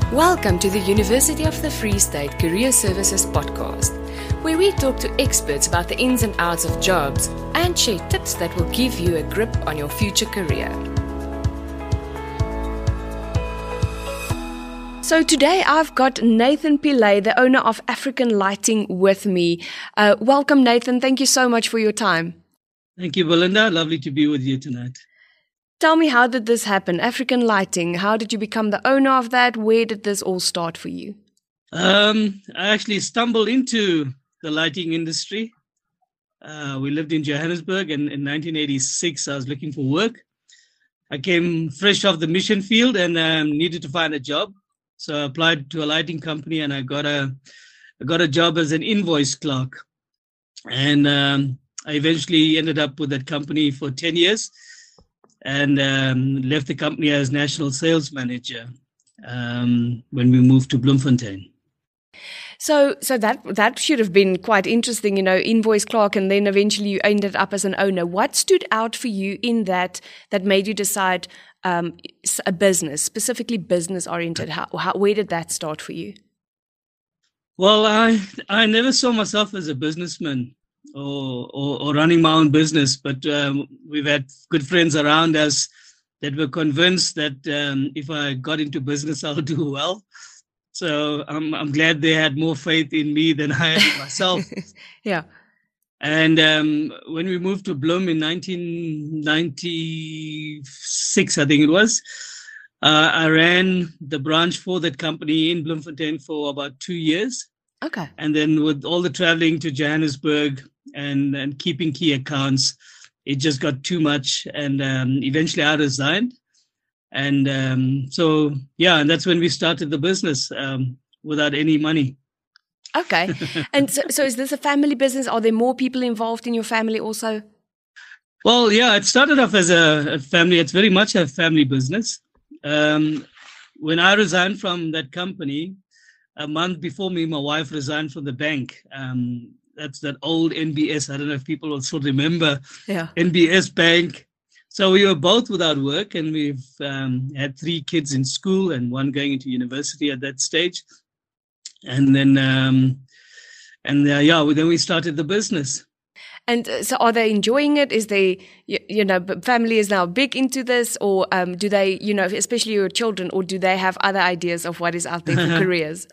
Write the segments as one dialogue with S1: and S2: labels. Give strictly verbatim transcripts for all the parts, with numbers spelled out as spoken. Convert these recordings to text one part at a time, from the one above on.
S1: Welcome to the University of the Free State Career Services podcast, where we talk to experts about the ins and outs of jobs and share tips that will give you a grip on your future career. So today I've got Nathan Pillay, the owner of African Lighting, with me. Uh, welcome, Nathan. Thank you so much for your time.
S2: Thank you, Belinda. Lovely to be with you tonight.
S1: Tell me, how did this happen? African Lighting, how did you become the owner of that? Where did this all start for you?
S2: Um, I actually stumbled into the lighting industry. Uh, we lived in Johannesburg, and in nineteen eighty-six, I was looking for work. I came fresh off the mission field and um, needed to find a job. So I applied to a lighting company, and I got a I got a job as an invoice clerk. And um, I eventually ended up with that company for ten years. And um, left the company as national sales manager um, when we moved to Bloemfontein.
S1: So, so that that should have been quite interesting, you know, invoice clerk, and then eventually you ended up as an owner. What stood out for you in that that made you decide um, a business, specifically business oriented? How, how, where did that start for you?
S2: Well, I I never saw myself as a businessman. Or, or, or running my own business, but um, we've had good friends around us that were convinced that um, if I got into business, I'll do well. So I'm I'm glad they had more faith in me than I had in myself.
S1: Yeah.
S2: And um, when we moved to Bloem in nineteen ninety-six, I think it was, uh, I ran the branch for that company in Bloemfontein for about two years.
S1: Okay.
S2: And then with all the traveling to Johannesburg and, and keeping key accounts, it just got too much. And um, eventually I resigned. And um, so, yeah, and that's when we started the business um, without any money.
S1: Okay. And so, so is this a family business? Are there more people involved in your family also?
S2: Well, yeah, it started off as a, a family. It's very much a family business. Um, when I resigned from that company, a month before me, my wife resigned from the bank. Um, that's that old N B S. I don't know if people will still remember.
S1: Yeah.
S2: N B S Bank. So we were both without work, and we've um, had three kids in school and one going into university at that stage. And then, um, and uh, yeah, then we started the business.
S1: And uh, so are they enjoying it? Is they, you, you know, family is now big into this, or um, do they, you know, especially your children, or do they have other ideas of what is out there for careers?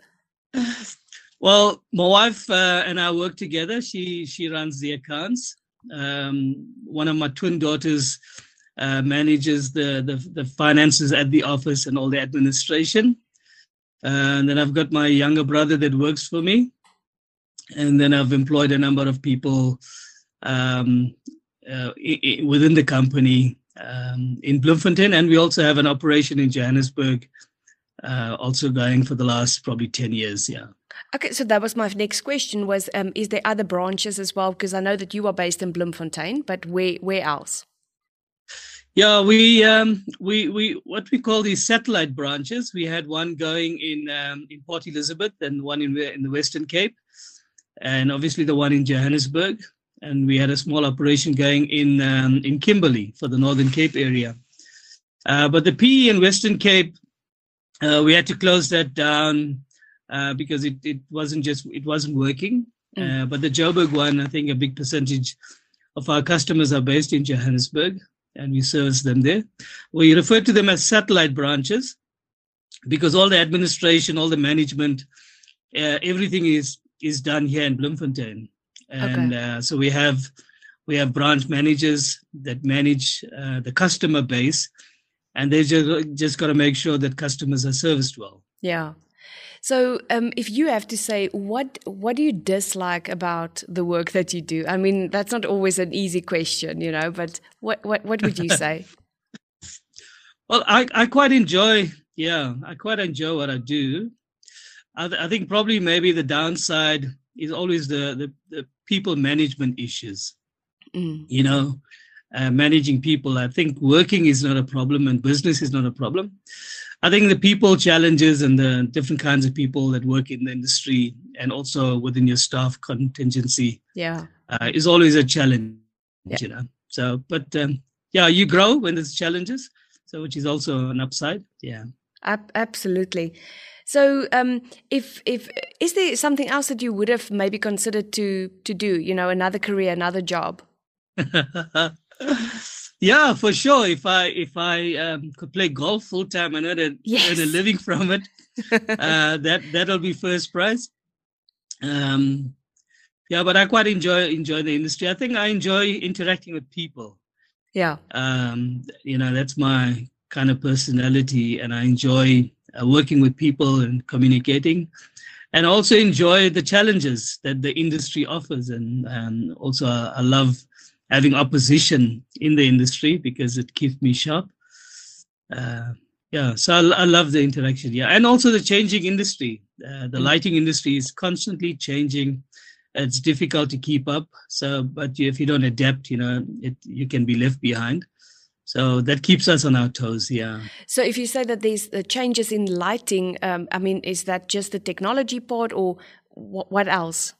S2: Well, my wife uh, and I work together. She she runs the accounts. Um, one of my twin daughters uh, manages the, the the finances at the office and all the administration. Uh, and then I've got my younger brother that works for me. And then I've employed a number of people um, uh, I- I- within the company um, in Bloemfontein. And we also have an operation in Johannesburg, uh, also going for the last probably ten years, yeah.
S1: Okay, so that was my next question was, um, is there other branches as well? Because I know that you are based in Bloemfontein, but where where else?
S2: Yeah, we um, we we what we call these satellite branches. We had one going in um, in Port Elizabeth and one in in the Western Cape, and obviously the one in Johannesburg. And we had a small operation going in um, in Kimberley for the Northern Cape area. Uh, but the P E in Western Cape, uh, we had to close that down uh, because it, it wasn't just it wasn't working. Mm. Uh, but the Joburg one, I think a big percentage of our customers are based in Johannesburg, and we service them there. We refer to them as satellite branches because all the administration, all the management, uh, everything is is done here in Bloemfontein. And okay. uh, so we have we have branch managers that manage uh, the customer base, and they just just got to make sure that customers are serviced well.
S1: Yeah. So um, if you have to say, what what do you dislike about the work that you do? I mean, that's not always an easy question, you know, but what what, what would you say?
S2: Well, I, I quite enjoy, yeah, I quite enjoy what I do. I, th- I think probably maybe the downside is always the, the, the people management issues, mm. you know, uh, managing people. I think working is not a problem and business is not a problem. I think the people challenges and the different kinds of people that work in the industry and also within your staff contingency
S1: yeah,
S2: uh, is always a challenge,
S1: yeah.
S2: you know. So, but um, yeah, you grow when there's challenges, so which is also an upside. Yeah.
S1: Ab- absolutely. So, um, if if is there something else that you would have maybe considered to to do? You know, another career, another job.
S2: Yeah, for sure. If I if I um, could play golf full time and earn a,
S1: Yes.
S2: earn a living from it, uh, that that'll be first prize. Um, yeah, but I quite enjoy enjoy the industry. I think I enjoy interacting with people.
S1: Yeah.
S2: Um, you know, that's my kind of personality, and I enjoy uh, working with people and communicating, and also enjoy the challenges that the industry offers. And um, also, I, I love having opposition in the industry because it keeps me sharp. Uh, yeah, so I, I love the interaction. Yeah, and also the changing industry. Uh, the
S1: Mm.
S2: lighting industry is constantly changing. It's difficult to keep up. So, but if you don't adapt, you know, it you can be left behind. So that keeps us on our toes. Yeah.
S1: So, if you say that there's uh, changes in lighting, um, I mean, is that just the technology part, or wh- what else?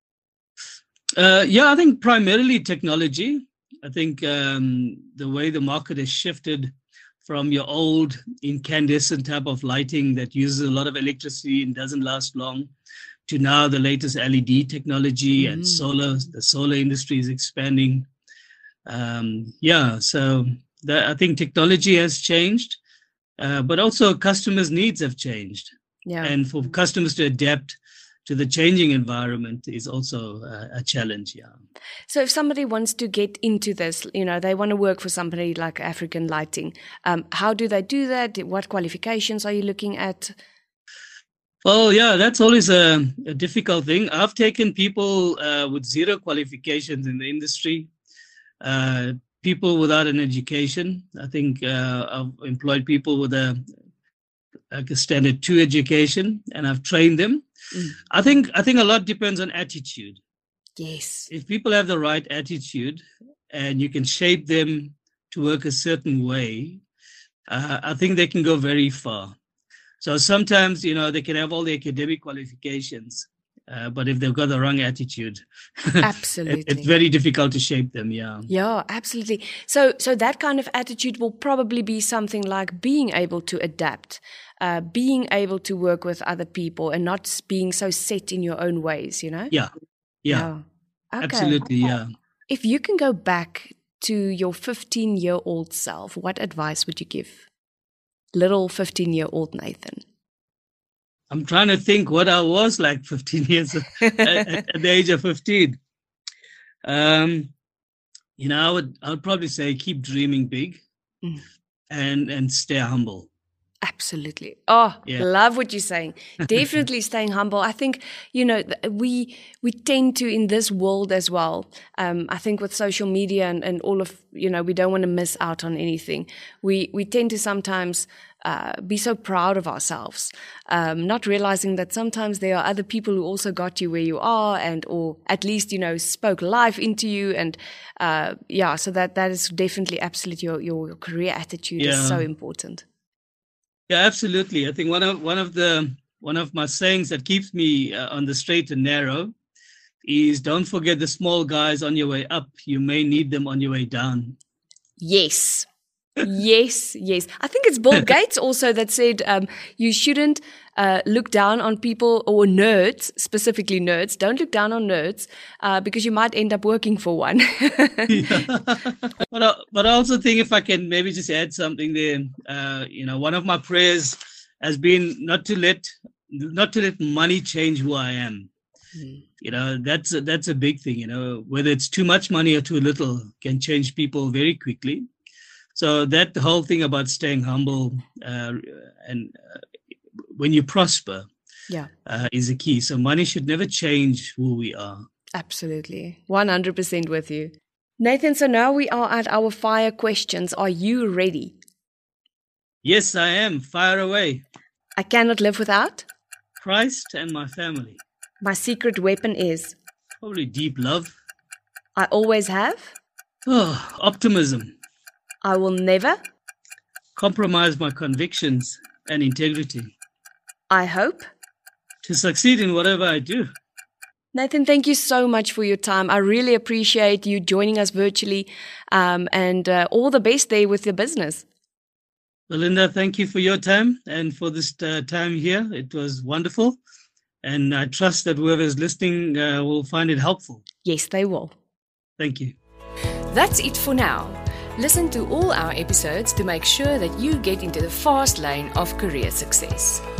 S2: Uh, yeah, I think primarily technology. I think um, the way the market has shifted from your old incandescent type of lighting that uses a lot of electricity and doesn't last long, to now the latest L E D technology and
S1: Mm.
S2: solar. The solar industry is expanding. Um, yeah, so that, I think technology has changed, uh, but also customers' needs have changed.
S1: Yeah.
S2: And for customers to adapt to the changing environment is also a, a challenge. Yeah.
S1: So, if somebody wants to get into this, you know, they want to work for somebody like African Lighting, um, how do they do that? What qualifications are you looking at?
S2: Oh, yeah, that's always a, a difficult thing. I've taken people uh, with zero qualifications in the industry, uh, people without an education. I think uh, I've employed people with a, like a standard two education, and I've trained them.
S1: Mm.
S2: I think I think a lot depends on attitude.
S1: Yes.
S2: If people have the right attitude and you can shape them to work a certain way, uh, I think they can go very far. So sometimes, you know, they can have all the academic qualifications, uh, but if they've got the wrong attitude,
S1: Absolutely.
S2: it, it's very difficult to shape them. Yeah.
S1: Yeah, absolutely. So, so that kind of attitude will probably be something like being able to adapt, uh, being able to work with other people, and not being so set in your own ways. You know.
S2: Yeah. Yeah.
S1: Yeah. Okay.
S2: Absolutely. Yeah.
S1: If you can go back to your fifteen-year-old self, what advice would you give little fifteen-year-old Nathan?
S2: I'm trying to think what I was like fifteen years at, at the age of fifteen. Um, you know, I would I would probably say keep dreaming big,
S1: Mm.
S2: and and stay humble.
S1: Absolutely. Oh,
S2: Yeah.
S1: love what you're saying. Definitely staying humble. I think, you know, th- we we tend to, in this world as well, um, I think with social media and, and all of, you know, we don't want to miss out on anything. We we tend to sometimes uh, be so proud of ourselves, um, not realizing that sometimes there are other people who also got you where you are, and or at least, you know, spoke life into you. And uh, yeah, so that that is definitely absolutely your, your career attitude is
S2: Yeah.
S1: so important.
S2: Yeah, absolutely. I think one of one of the one of my sayings that keeps me uh, on the straight and narrow is don't forget the small guys on your way up. You may need them on your way down.
S1: Yes. Yes, yes. I think it's Bill Gates also that said um, you shouldn't uh, look down on people or nerds, specifically nerds. Don't look down on nerds uh, because you might end up working for one.
S2: Yeah. But I, but I also think if I can maybe just add something there, uh, you know, one of my prayers has been not to let not to let money change who I am.
S1: Mm.
S2: You know, that's a, that's a big thing. You know, whether it's too much money or too little can change people very quickly. So that whole thing about staying humble uh, and uh, when you prosper,
S1: Yeah,
S2: uh, is a key. So money should never change who we are.
S1: absolutely. one hundred percent with you. Nathan, so now we are at our fire questions. Are you ready?
S2: Yes, I am. Fire away.
S1: I cannot live without.
S2: Christ and my family.
S1: My secret weapon is
S2: Probably deep love.
S1: I always have.
S2: Oh, optimism.
S1: I will never.
S2: Compromise my convictions and integrity.
S1: I hope.
S2: To succeed in whatever I do.
S1: Nathan, thank you so much for your time. I really appreciate you joining us virtually, um, and uh, all the best there with your business.
S2: Belinda, thank you for your time and for this uh, time here. It was wonderful. And I trust that whoever is listening uh, will find it helpful.
S1: Yes, they will.
S2: Thank you.
S1: That's it for now. Listen to all our episodes to make sure that you get into the fast lane of career success.